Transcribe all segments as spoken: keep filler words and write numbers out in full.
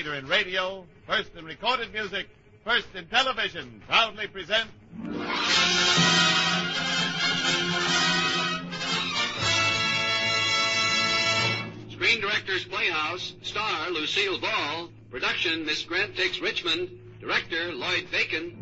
leader in radio, first in recorded music, first in television, proudly presents... Screen Directors Playhouse, star Lucille Ball, production Miss Grant Takes Richmond, director Lloyd Bacon.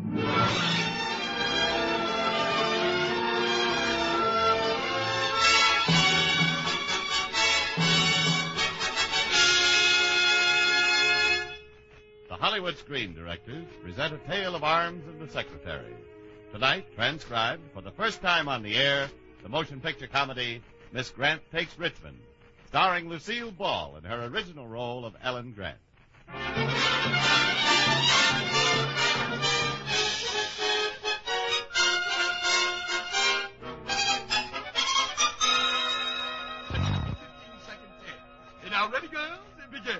The Hollywood Screen Directors present A Tale of Arms and the Secretary. Tonight, transcribed for the first time on the air, the motion picture comedy Miss Grant Takes Richmond, starring Lucille Ball in her original role of Ellen Grant. Now, ready, girls? Begin.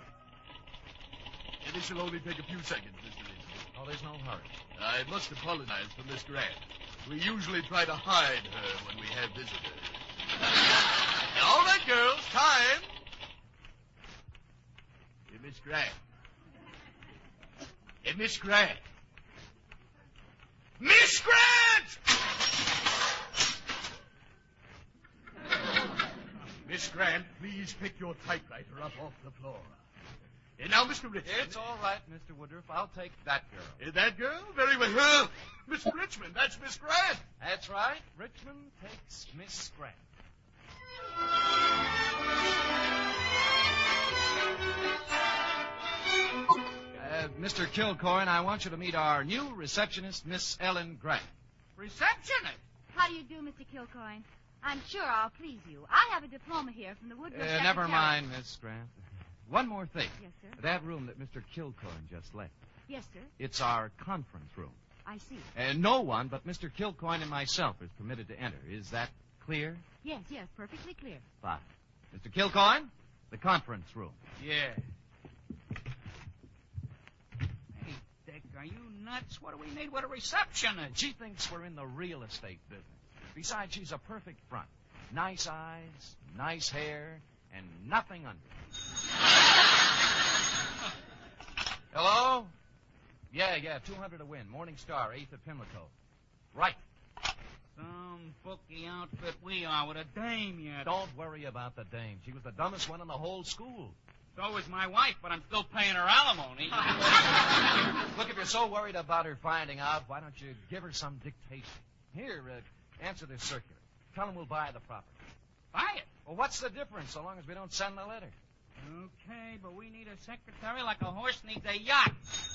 And this will only take a few seconds, Mister Lindsay. Oh, there's no hurry. I must apologize for Miss Grant. We usually try to hide her when we have visitors. All right, girls, time. Hey, Miss Grant. Hey, Miss Grant. Miss Grant! Miss Grant, please pick your typewriter up off the floor. And now, Mister Richmond. It's all right, Mister Woodruff. I'll take that girl. Is that girl? Very well. Mister Richmond, that's Miss Grant. That's right. Richmond takes Miss Grant. Uh, Mister Kilcoyne, I want you to meet our new receptionist, Miss Ellen Grant. Receptionist? How do you do, Mister Kilcoyne? I'm sure I'll please you. I have a diploma here from the Woodruff Uh, Secretariat. never mind, Miss Grant. One more thing. Yes, sir. That room that Mister Kilcoyne just left. Yes, sir. It's our conference room. I see. And no one but Mister Kilcoyne and myself is permitted to enter. Is that clear? Yes, yes, perfectly clear. Fine. Mister Kilcoyne, the conference room. Yeah. Hey, Dick, are you nuts? What do we need with a receptionist? She thinks we're in the real estate business. Besides, she's a perfect front. Nice eyes, nice hair, and nothing under. Hello? Yeah, yeah, two hundred to win. Morning Star, eighth at Pimlico. Right. Some bookie outfit we are with a dame yet. Don't worry about the dame. She was the dumbest one in the whole school. So was my wife, but I'm still paying her alimony. Look, if you're so worried about her finding out, why don't you give her some dictation? Here, uh, answer this circular. Tell them we'll buy the property. Buy it? Well, what's the difference so long as we don't send the letter? Okay, but we need a secretary like a horse needs a yacht.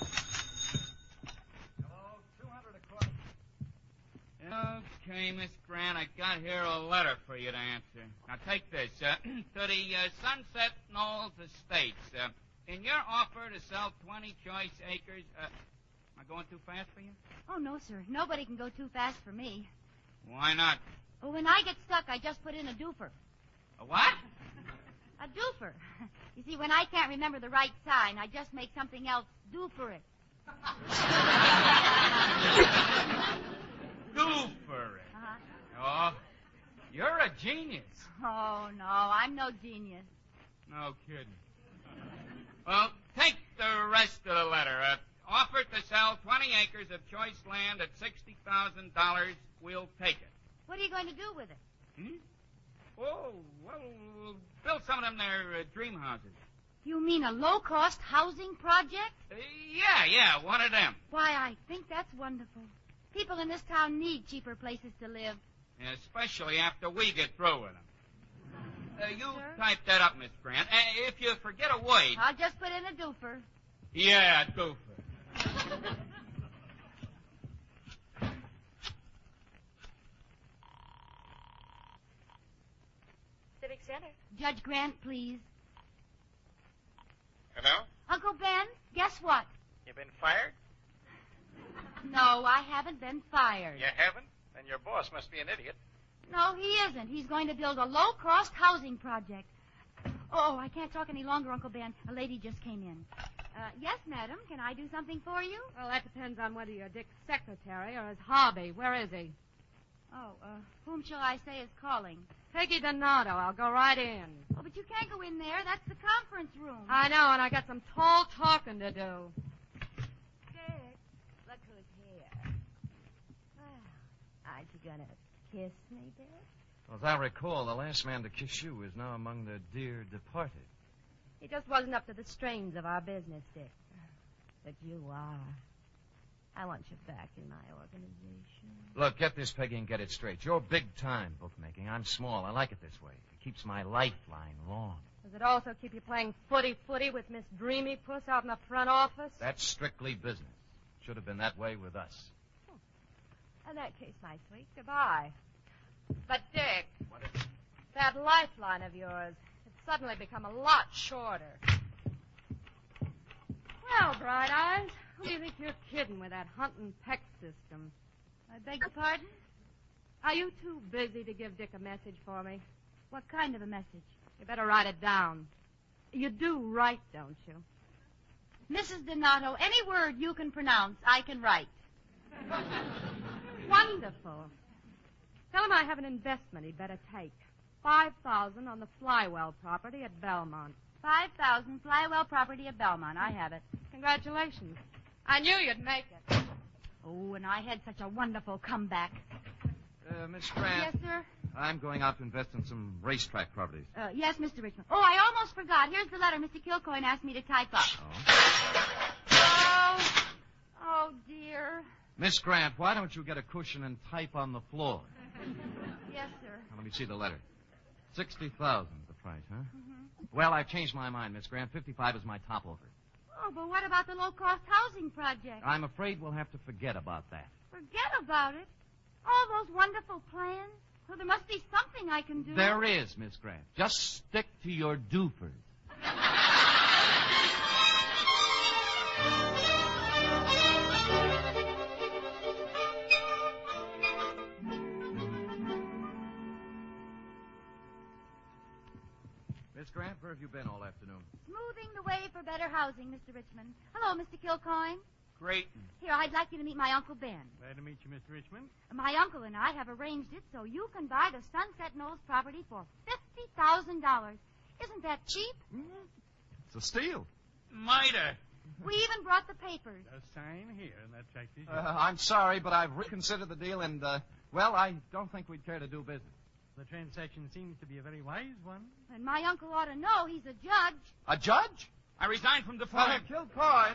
Hello, two hundred across. Okay, Miss Grant, I got here a letter for you to answer. Now, take this. Uh, to the uh, Sunset Knolls Estates. Uh, in your offer to sell twenty choice acres... Uh, am I going too fast for you? Oh, no, sir. Nobody can go too fast for me. Why not? Well, when I get stuck, I just put in a doofer. A what? A doofer. You see, when I can't remember the right sign, I just make something else do for it. Do for it. Uh-huh. Oh, you're a genius. Oh, no, I'm no genius. No kidding. Well, take the rest of the letter. Uh, offer to sell twenty acres of choice land at sixty thousand dollars. We'll take it. What are you going to do with it? Hmm? Oh, well, we'll build some of them their uh, dream houses. You mean a low-cost housing project? Uh, yeah, yeah, one of them. Why, I think that's wonderful. People in this town need cheaper places to live. Especially after we get through with them. Uh, you Sir? type that up, Miss Grant. Uh, if you forget a word... I'll just put in a doofer. Yeah, doofer. Civic Center. Judge Grant, please. Hello? Uncle Ben, guess what? You been fired? No, I haven't been fired. You haven't? Then your boss must be an idiot. No, he isn't. He's going to build a low-cost housing project. Oh, I can't talk any longer, Uncle Ben. A lady just came in. Uh, yes, madam. Can I do something for you? Well, that depends on whether you're Dick's secretary or his hobby. Where is he? Oh, uh, whom shall I say is calling? Peggy Donato. I'll go right in. Oh, but but you can't go in there. That's the conference room. I know, and I got some tall talking to do. Dick, look who's here. Well, aren't you gonna kiss me, Dick? Well, as I recall, the last man to kiss you is now among the dear departed. He just wasn't up to the strains of our business, Dick. But you are. I want you back in my organization. Look, get this, Peggy, and get it straight. You're big time bookmaking. I'm small. I like it this way. It keeps my lifeline long. Does it also keep you playing footy-footy with Miss Dreamy Puss out in the front office? That's strictly business. Should have been that way with us. In that case, my sweet, goodbye. But, Dick, What is it? that lifeline of yours has suddenly become a lot shorter. Well, Bright Eyes, who do you think you're kidding with that hunt and peck system? I beg your pardon? Are you too busy to give Dick a message for me? What kind of a message? You better write it down. You do write, don't you? Missus Donato, any word you can pronounce, I can write. Wonderful. Tell him I have an investment he'd better take. Five thousand on the Flywell property at Belmont. Five thousand Flywell property at Belmont. I have it. Congratulations. I knew you'd make it. Oh, and I had such a wonderful comeback. Uh, Miss Grant. Yes, sir? I'm going out to invest in some racetrack properties. Uh, yes, Mister Richmond. Oh, I almost forgot. Here's the letter Mister Kilcoyne asked me to type up. Oh. Oh, oh, dear. Miss Grant, why don't you get a cushion and type on the floor? Yes, sir. Now, let me see the letter. Sixty thousand the price, huh? Mm-hmm. Well, I've changed my mind, Miss Grant. Fifty-five is my top offer. Oh, but what about the low-cost housing project? I'm afraid we'll have to forget about that. Forget about it. All those wonderful plans. Well, there must be something I can do. There is, Miss Grant. Just stick to your doofers. Miss Grant, where have you been all afternoon? Smoothing the way for better housing, Mister Richmond. Hello, Mister Kilcoyne. Great. Here, I'd like you to meet my Uncle Ben. Glad to meet you, Mister Richmond. My uncle and I have arranged it so you can buy the Sunset Knolls property for fifty thousand dollars. Isn't that cheap? It's a steal. Miter. We even brought the papers. A sign here, and that check is yours. Uh, I'm sorry, but I've reconsidered the deal, and, uh, well, I don't think we'd care to do business. The transaction seems to be a very wise one. And my uncle ought to know he's a judge. A judge? I resign from the Uh, firm. Kilcoyne.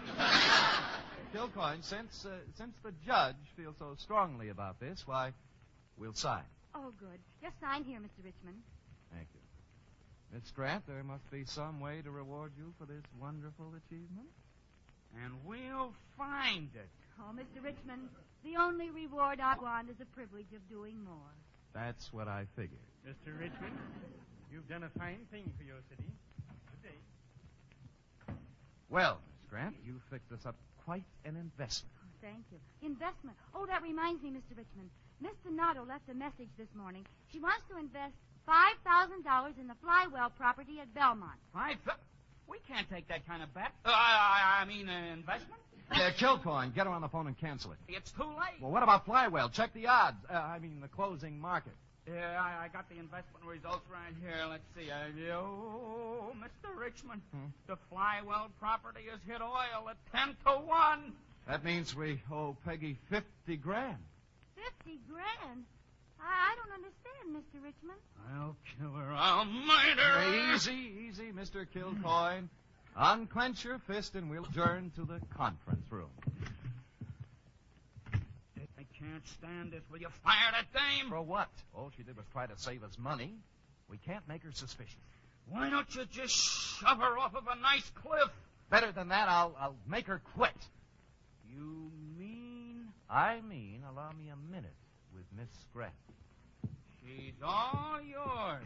Kilcoyne, since, uh, since the judge feels so strongly about this, why, we'll sign. Oh, good. Just sign here, Mister Richmond. Thank you. Miss Grant, there must be some way to reward you for this wonderful achievement. And we'll find it. Oh, Mister Richmond, the only reward I want is the privilege of doing more. That's what I figured. Mister Richmond, you've done a fine thing for your city. Good day. Well, Miss Grant, you fixed us up quite an investment. Oh, thank you. Investment. Oh, that reminds me, Mister Richmond. Miss Donato left a message this morning. She wants to invest five thousand dollars in the Flywell property at Belmont. Five th- We can't take that kind of bet. Uh, I, I mean, uh, investment? Yeah, Kilcoyne, get her on the phone and cancel it. It's too late. Well, what about Flywell? Check the odds. Uh, I mean, the closing market. Yeah, I, I got the investment results right here. Let's see. Uh, oh, Mister Richmond, Hmm? the Flywell property has hit oil at ten to one. That means we owe Peggy fifty grand. Fifty grand? I, I don't understand, Mister Richmond. I'll kill her. I'll murder her. Easy, easy, Mister Kilcoyne. Unclench your fist and we'll adjourn to the conference room. I can't stand this. Will you fire that dame? For what? All she did was try to save us money. We can't make her suspicious. Why don't you just shove her off of a nice cliff? Better than that, I'll, I'll make her quit. You mean? I mean, allow me a minute with Miss Grant. She's all yours.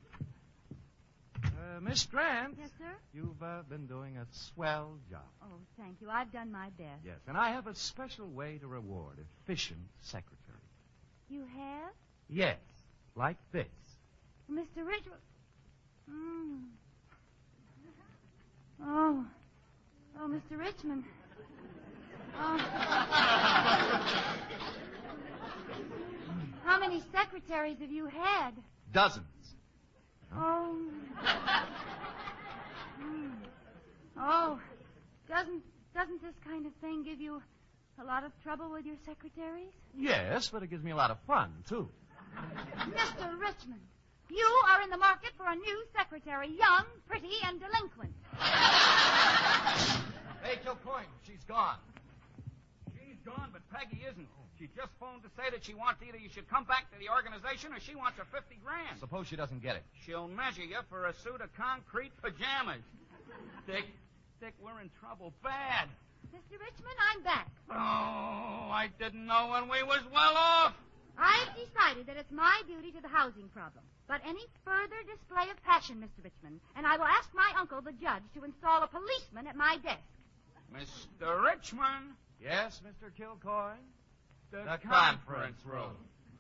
Uh, Miss Grant. Yes, sir? You've uh, been doing a swell job. Oh, thank you. I've done my best. Yes, and I have a special way to reward efficient secretaries. You have? Yes, like this. Mister Richmond. Mm. Oh. Oh, Mister Richmond. Oh. How many secretaries have you had? Dozens. Oh. Hmm. Oh, doesn't doesn't this kind of thing give you a lot of trouble with your secretaries? Yes, but it gives me a lot of fun, too. Mister Richmond, you are in the market for a new secretary, young, pretty, and delinquent. Hey, Kilcoyne, she's gone. She's gone, but Peggy isn't. She just phoned to say that she wants either you should come back to the organization or she wants her fifty grand. Suppose she doesn't get it. She'll measure you for a suit of concrete pajamas. Dick, Dick, we're in trouble bad. Mister Richmond, I'm back. Oh, I didn't know when we was well off. I've decided that it's my duty to the housing problem. But any further display of passion, Mister Richmond, and I will ask my uncle, the judge, to install a policeman at my desk. Mister Richmond. Yes, Mister Kilcoyne? The, The conference, conference room.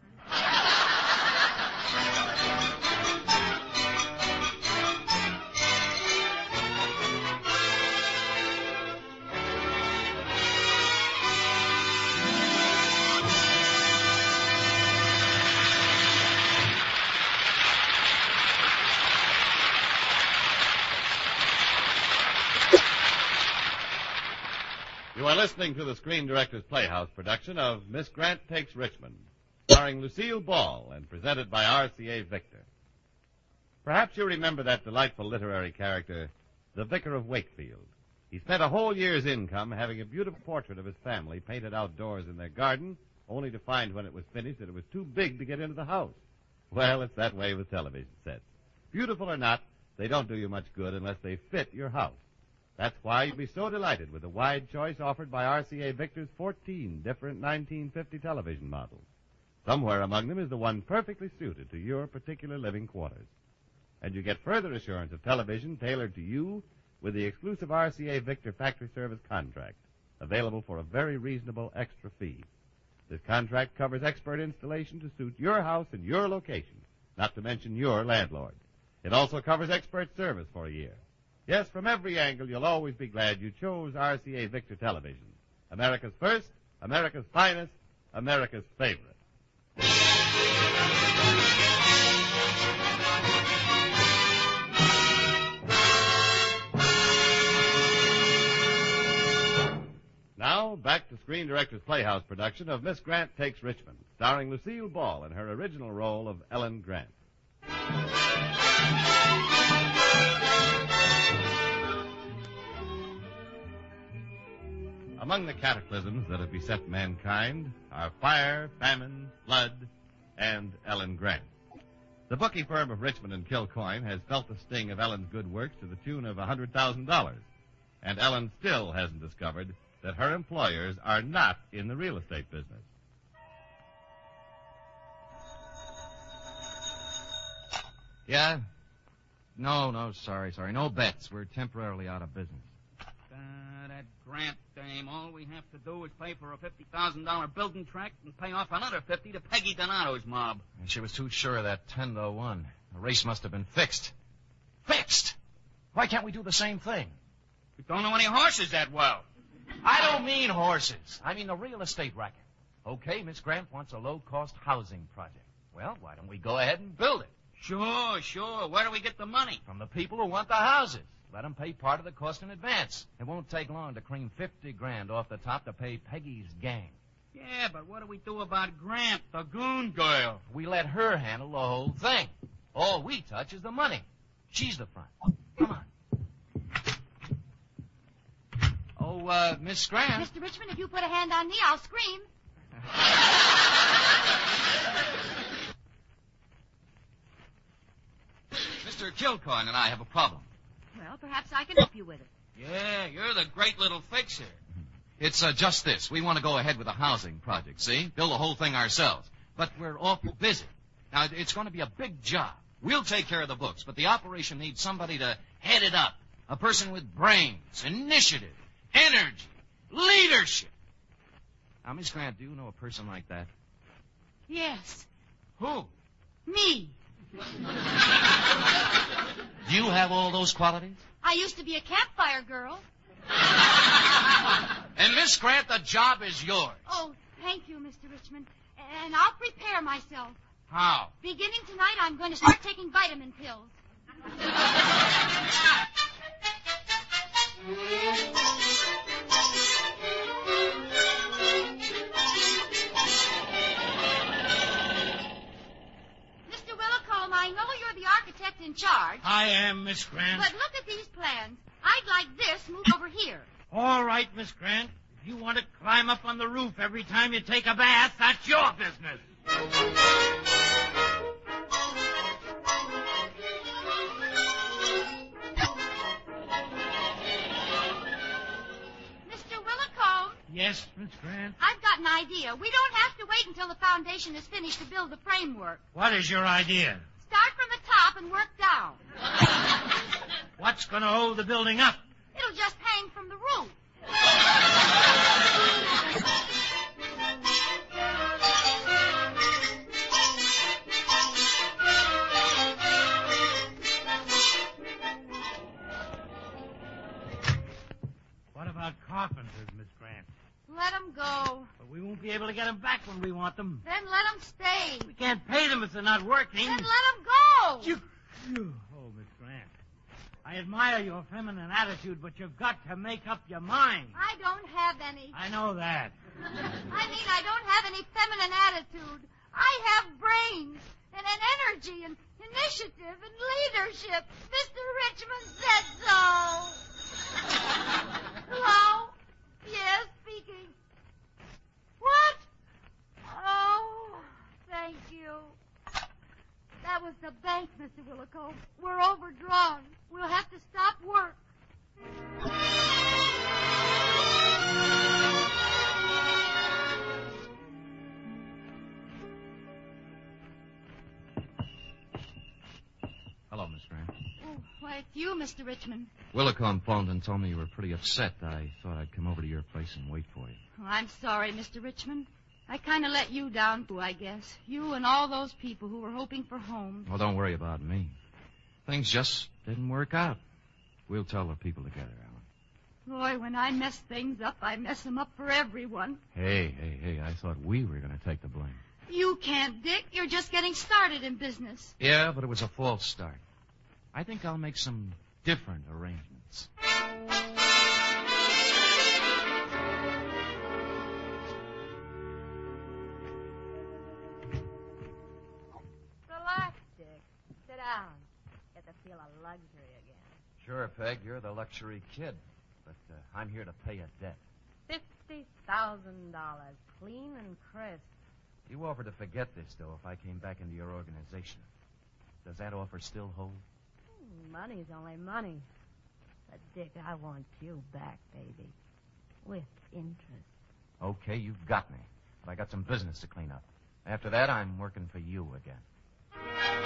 You are listening to the Screen Directors Playhouse production of Miss Grant Takes Richmond, starring Lucille Ball and presented by R C A Victor. Perhaps you remember that delightful literary character, the Vicar of Wakefield. He spent a whole year's income having a beautiful portrait of his family painted outdoors in their garden, only to find when it was finished that it was too big to get into the house. Well, it's that way with television sets. Beautiful or not, they don't do you much good unless they fit your house. That's why you'd be so delighted with the wide choice offered by R C A Victor's fourteen different nineteen fifty television models. Somewhere among them is the one perfectly suited to your particular living quarters. And you get further assurance of television tailored to you with the exclusive R C A Victor factory service contract, available for a very reasonable extra fee. This contract covers expert installation to suit your house and your location, not to mention your landlord. It also covers expert service for a year. Yes, from every angle, you'll always be glad you chose R C A Victor Television. America's first, America's finest, America's favorite. Now, back to Screen Directors Playhouse production of Miss Grant Takes Richmond, starring Lucille Ball in her original role of Ellen Grant. Among the cataclysms that have beset mankind are fire, famine, flood, and Ellen Grant. The bookie firm of Richmond and Kilcoyne has felt the sting of Ellen's good works to the tune of one hundred thousand dollars, and Ellen still hasn't discovered that her employers are not in the real estate business. Yeah? No, no, sorry, sorry. No bets. We're temporarily out of business. Uh, that Grant dame, all we have to do is pay for a fifty thousand dollars building tract and pay off another fifty to Peggy Donato's mob. And she was too sure of that ten to one. The race must have been fixed. Fixed? Why can't we do the same thing? We don't know any horses that well. I don't mean horses. I mean the real estate racket. Okay, Miss Grant wants a low-cost housing project. Well, why don't we go ahead and build it? Sure, sure. Where do we get the money? From the people who want the houses. Let them pay part of the cost in advance. It won't take long to cream fifty grand off the top to pay Peggy's gang. Yeah, but what do we do about Grant, the goon girl? We let her handle the whole thing. All we touch is the money. She's the front. Come on. Oh, uh, Miss Grant. Mister Richmond, if you put a hand on me, I'll scream. Mister Kilcoyne and I have a problem. Well, perhaps I can help you with it. Yeah, you're the great little fixer. It's uh, just this. We want to go ahead with a housing project, see? Build the whole thing ourselves. But we're awful busy. Now, it's going to be a big job. We'll take care of the books, but the operation needs somebody to head it up. A person with brains, initiative, energy, leadership. Now, Miss Grant, do you know a person like that? Yes. Who? Me. Do you have all those qualities? I used to be a campfire girl. And, Miss Grant, the job is yours. Oh, thank you, Mister Richmond. And I'll prepare myself. How? Beginning tonight, I'm going to start taking vitamin pills. Mister Willicombe, I know you're the architect in charge. I am, Miss Grant. But look at these plans. I'd like this moved over here. All right, Miss Grant. If you want to climb up on the roof every time you take a bath, that's your business. Mister Willicombe, Yes, Miss Grant. I've got an idea. We don't have to wait until the foundation is finished to build the framework. What is your idea? Start from the top and work down. What's going to hold the building up? It'll just hang from the roof. What about carpenters, Miss Grant? Let 'em go. But we won't be able to get them back when we want them. Then let 'em stay. We can't pay them if they're not working. Then let 'em go. You... you- Oh, Miss Grant. I admire your feminine attitude, but you've got to make up your mind. I don't have any. I know that. I mean, I don't have any feminine attitude. I have brains and an energy and initiative and leadership. Mister Richmond said so. Hello? Yes, speaking. What? Oh, thank you. That was the bank, Mister Willicombe. We're overdrawn. We'll have to stop work. Hello, Miss Grant. Oh, why, it's you, Mister Richmond. Willicombe phoned and told me you were pretty upset. I thought I'd come over to your place and wait for you. Oh, I'm sorry, Mister Richmond. I kind of let you down, too, I guess. You and all those people who were hoping for homes. Well, don't worry about me. Things just didn't work out. We'll tell the people together, Alan. Boy, when I mess things up, I mess them up for everyone. Hey, hey, hey, I thought we were going to take the blame. You can't, Dick. You're just getting started in business. Yeah, but it was a false start. I think I'll make some different arrangements. Relax, Dick. Sit down. Get to feel a luxury again. Sure, Peg, you're the luxury kid. But uh, I'm here to pay a debt. Fifty thousand dollars, clean and crisp. You offered to forget this, though, if I came back into your organization. Does that offer still hold? Hmm, money's only money. But, Dick, I want you back, baby. With interest. Okay, you've got me. But I got some business to clean up. After that, I'm working for you again.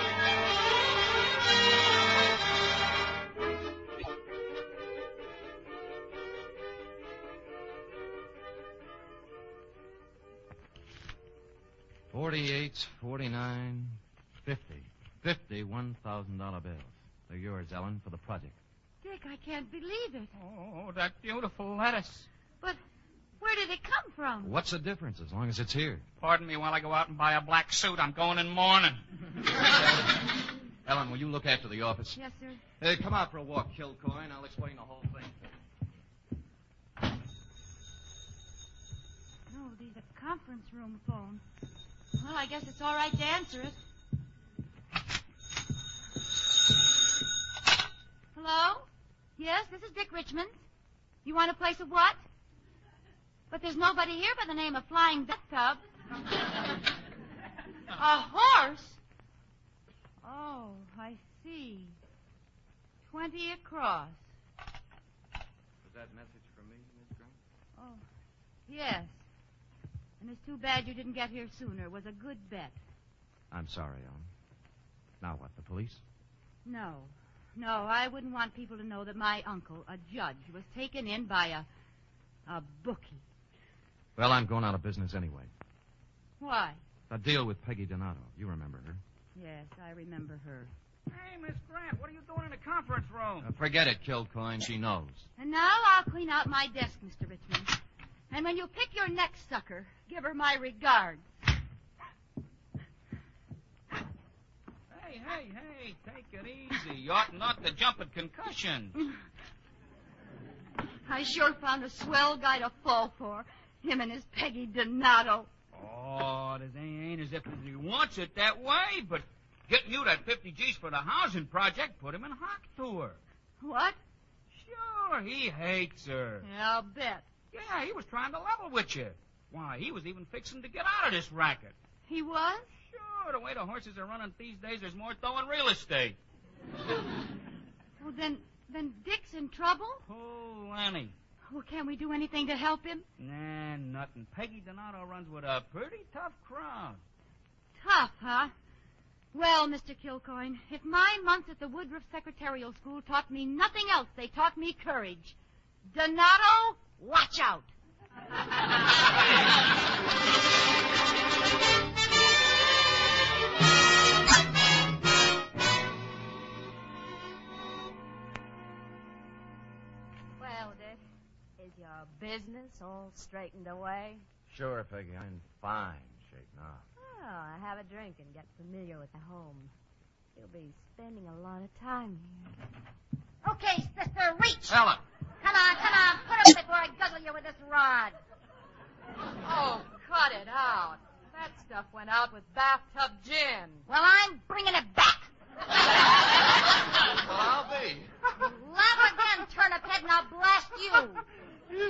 Forty-eight, forty-nine, fifty. Fifty one thousand dollar bills. They're yours, Ellen, for the project. Dick, I can't believe it. Oh, that beautiful lettuce. But where did it come from? What's the difference as long as it's here? Pardon me while I go out and buy a black suit. I'm going in morning. Ellen, will you look after the office? Yes, sir. Hey, come out for a walk, Kilcoyne. I'll explain the whole thing. No, these are conference room phones. Well, I guess it's all right to answer it. Hello? Yes, this is Dick Richmond. You want a place of what? But there's nobody here by the name of Flying Bathtub. A horse? Oh, I see. Twenty across. Was that message for me, Miss Grant? Oh, yes. And it's too bad you didn't get here sooner. It was a good bet. I'm sorry, Ellen. Now what, the police? No. No, I wouldn't want people to know that my uncle, a judge, was taken in by a... a bookie. Well, I'm going out of business anyway. Why? A deal with Peggy Donato. You remember her. Yes, I remember her. Hey, Miss Grant, what are you doing in the conference room? Uh, forget it, Kilcoyne. She knows. And now I'll clean out my desk, Mister Richmond. And when you pick your next sucker, give her my regards. Hey, Hey, hey, hey, take it easy. You ought not to jump at concussion. I sure found a swell guy to fall for. Him and his Peggy Donato. Oh, it ain't as if he wants it that way, but getting you that fifty G's for the housing project put him in hock to her. What? Sure, he hates her. Yeah, I'll bet. Yeah, he was trying to level with you. Why, he was even fixing to get out of this racket. He was? Sure, the way the horses are running these days, there's more dough in real estate. Well, then, then Dick's in trouble? Oh, Lenny. Well, can't we do anything to help him? Nah, nothing. Peggy Donato runs with a pretty tough crowd. Tough, huh? Well, Mister Kilcoyne, if my months at the Woodruff Secretarial School taught me nothing else, they taught me courage. Donato, watch out. Well, Dick, is your business all straightened away? Sure, Peggy. I'm in fine shape now. Oh, have a drink and get familiar with the home. You'll be spending a lot of time here. Okay, sister, reach. Ellen! Come on, come on, put up before I guzzle you with this rod. Oh, cut it out. That stuff went out with bathtub gin. Well, I'm bringing it back. Well, I'll be. Laugh again, turnip head, and I'll blast you.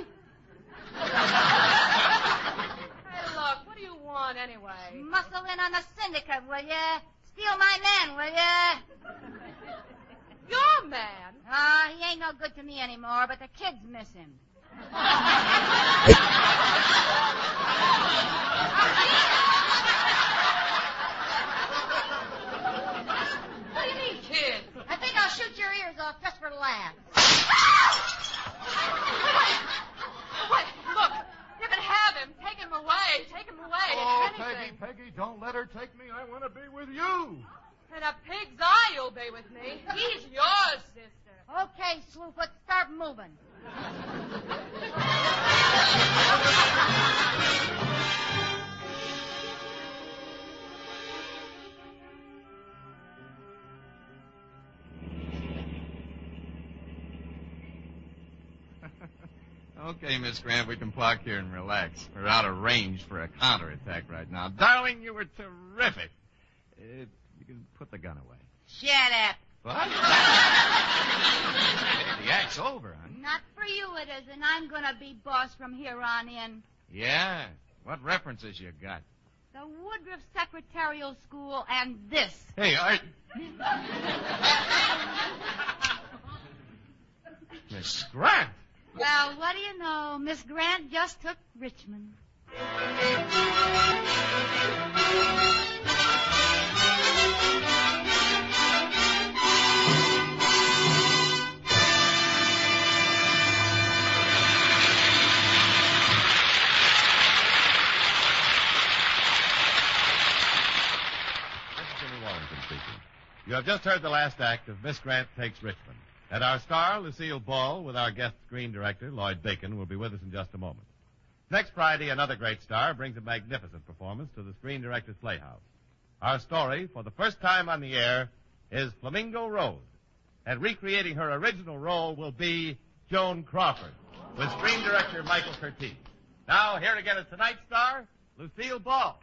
Hey, look, what do you want anyway? Muscle in on the syndicate, will ya? Steal my man, will ya? Your man? Ah, he ain't no good to me anymore, but the kids miss him. What do you mean, kid? I think I'll shoot your ears off just for laughs. Wait, look, you can have him. Take him away. Take him away. Oh, Anything. Peggy, Peggy, don't let her take me. I want to be with you. In a pig's eye you'll be with me. He's yours, sister. Okay, Slewfoot, start moving. Okay, Miss Grant, we can park here and relax. We're out of range for a counterattack right now. Darling, you were terrific. Uh, you can put the gun away. Shut up. What? Hey, the act's over, honey. Not for you it is, and I'm going to be boss from here on in. Yeah? What references you got? The Woodruff Secretarial School and this. Hey, Art. Miss Grant. Well, what do you know? Miss Grant just took Richmond. You have just heard the last act of Miss Grant Takes Richmond. And our star, Lucille Ball, with our guest screen director, Lloyd Bacon, will be with us in just a moment. Next Friday, another great star brings a magnificent performance to the Screen Directors Playhouse. Our story, for the first time on the air, is Flamingo Rose. And recreating her original role will be Joan Crawford, with Screen Director Michael Curtiz. Now, here again is tonight's star, Lucille Ball.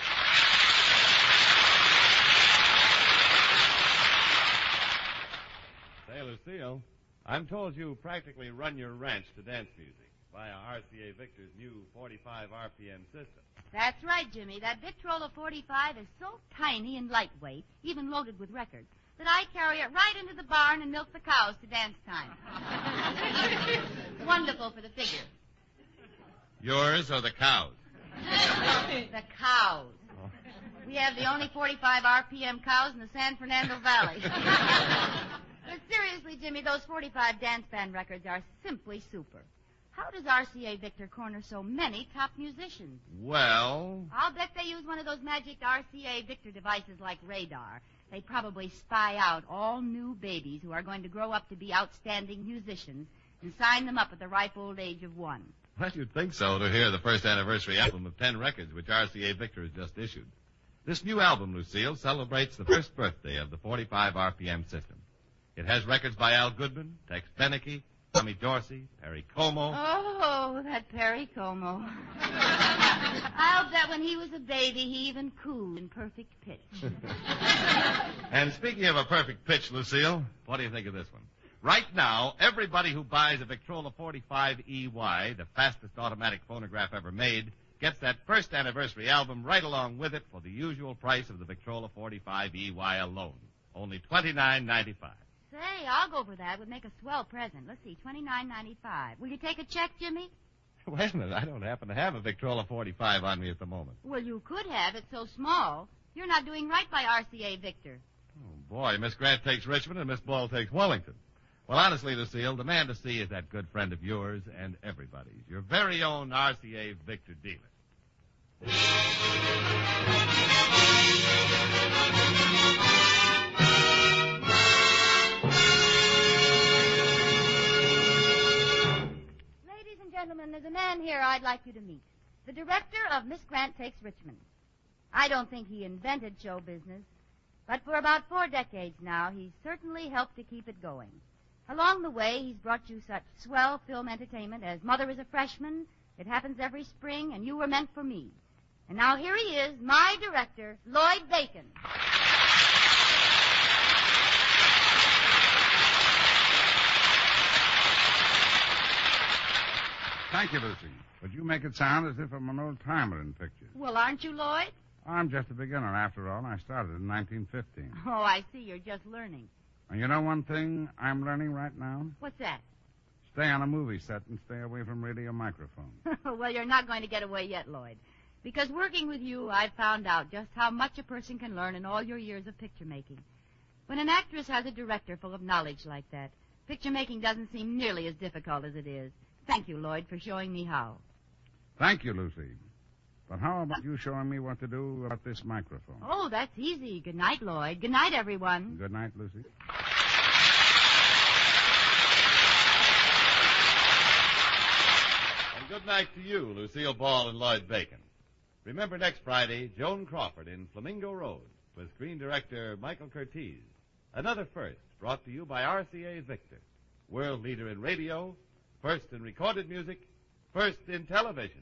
Say, Lucille, I'm told you practically run your ranch to dance music via R C A Victor's new forty-five R P M system. That's right, Jimmy. That Victrola forty-five is so tiny and lightweight, even loaded with records, that I carry it right into the barn and milk the cows to dance time. Wonderful for the figure. Yours or the cows? The cows. Oh. We have the only forty-five R P M cows in the San Fernando Valley. But seriously, Jimmy, those forty-five dance band records are simply super. How does R C A Victor corner so many top musicians? Well... I'll bet they use one of those magic R C A Victor devices like radar. They probably spy out all new babies who are going to grow up to be outstanding musicians and sign them up at the ripe old age of one. Well, you'd think so to hear the first anniversary album of ten records which R C A Victor has just issued. This new album, Lucille, celebrates the first birthday of the forty-five R P M system. It has records by Al Goodman, Tex Beneke, Tommy Dorsey, Perry Como. Oh, that Perry Como. I'll bet when he was a baby, he even cooed in perfect pitch. And speaking of a perfect pitch, Lucille, what do you think of this one? Right now, everybody who buys a Victrola forty-five E Y, the fastest automatic phonograph ever made, gets that first anniversary album right along with it for the usual price of the Victrola forty-five E Y alone. Only twenty-nine ninety-five. Say, I'll go for that. Would make a swell present. Let's see, twenty-nine ninety-five. Will you take a check, Jimmy? Wait a minute. I don't happen to have a Victrola forty-five on me at the moment. Well, you could have. It's so small. You're not doing right by R C A Victor. Oh, boy. Miss Grant takes Richmond and Miss Ball takes Wellington. Well, honestly, Lucille, the man to see is that good friend of yours and everybody's, your very own R C A Victor dealer. Ladies and gentlemen, there's a man here I'd like you to meet. The director of Miss Grant Takes Richmond. I don't think he invented show business, but for about four decades now, he's certainly helped to keep it going. Along the way, he's brought you such swell film entertainment as Mother is a Freshman, It Happens Every Spring, and You Were Meant for Me. And now here he is, my director, Lloyd Bacon. Thank you, Lucy. But you make it sound as if I'm an old-timer in pictures. Well, aren't you, Lloyd? I'm just a beginner, after all. I started in nineteen fifteen. Oh, I see. You're just learning. And you know one thing I'm learning right now? What's that? Stay on a movie set and stay away from radio microphones. Well, you're not going to get away yet, Lloyd. Because working with you, I've found out just how much a person can learn in all your years of picture making. When an actress has a director full of knowledge like that, picture making doesn't seem nearly as difficult as it is. Thank you, Lloyd, for showing me how. Thank you, Lucy. But how about you showing me what to do about this microphone? Oh, that's easy. Good night, Lloyd. Good night, everyone. Good night, Lucy. And good night to you, Lucille Ball and Lloyd Bacon. Remember next Friday, Joan Crawford in Flamingo Road with screen director Michael Curtiz. Another first brought to you by R C A Victor, world leader in radio, first in recorded music, first in television.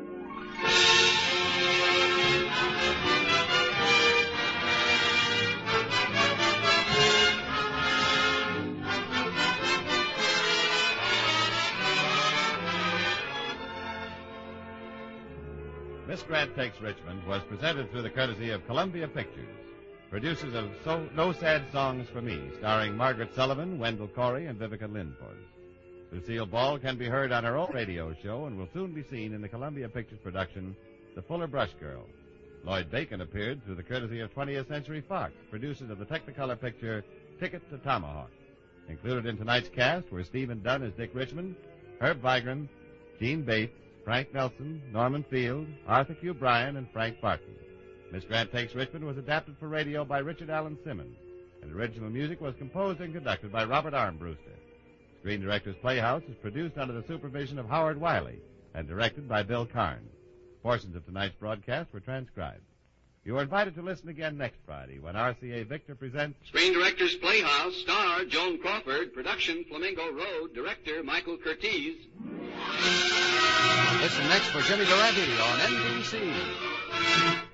Miss Grant Takes Richmond was presented through the courtesy of Columbia Pictures, producers of so, No Sad Songs for Me, starring Margaret Sullivan, Wendell Corey, and Vivica Lindfors. Lucille Ball can be heard on her own radio show and will soon be seen in the Columbia Pictures production, The Fuller Brush Girl. Lloyd Bacon appeared through the courtesy of twentieth Century Fox, producers of the Technicolor picture Ticket to Tomahawk. Included in tonight's cast were Stephen Dunn as Dick Richmond, Herb Vigran, Gene Bates, Frank Nelson, Norman Field, Arthur Q. Bryan, and Frank Barton. Miss Grant Takes Richmond was adapted for radio by Richard Allen Simmons, and original music was composed and conducted by Robert Armbruster. Screen Directors Playhouse is produced under the supervision of Howard Wiley and directed by Bill Carnes. Portions of tonight's broadcast were transcribed. You are invited to listen again next Friday when R C A Victor presents Screen Directors Playhouse, star Joan Crawford, production Flamingo Road, director Michael Curtiz. Listen next for Jimmy Durante on N B C.